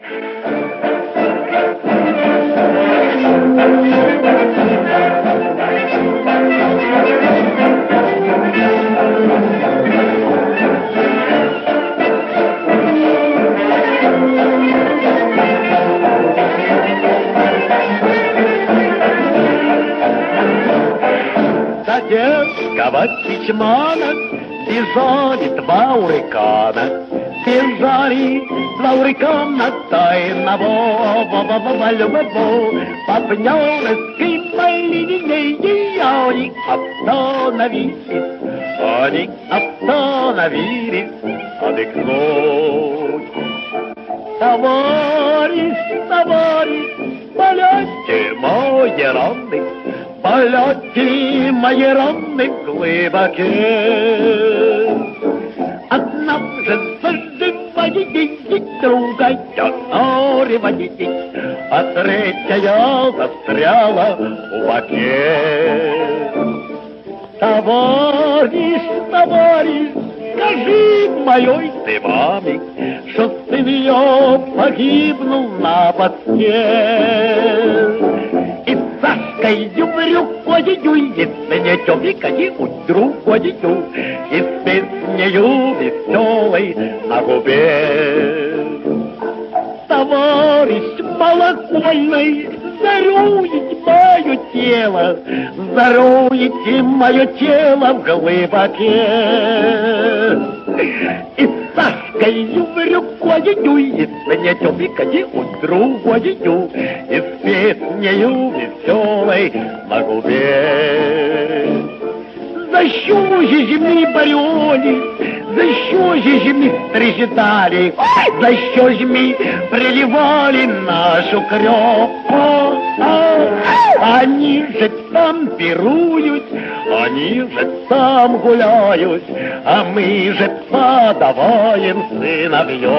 Детского письмана бежали два урикана. Бежали два урикана тайного партнерской линии. Они остановились отдохнуть. Товарищ, полете мои раны, полете мои раны глубоке. Одна заживаете, другая нориваете, а третья застряла в боке. Товарищ, скажи моей ты маме, что сын ее погибнул на воске. И Сашкой брюкою, если не тёмикой, другою, и с песнею веселой на губе. Товарищ малокольный, заруете мое тело в глубоке. И Сашкой брюкою, если не тёмикой, другою, и с песнею веселой на губе. За що ж ми боролись, за що ж ми страждали, за що ж ми приливали нашу кровь? Они же там пируют, они же там гуляют, а мы же подаваем сыновьев.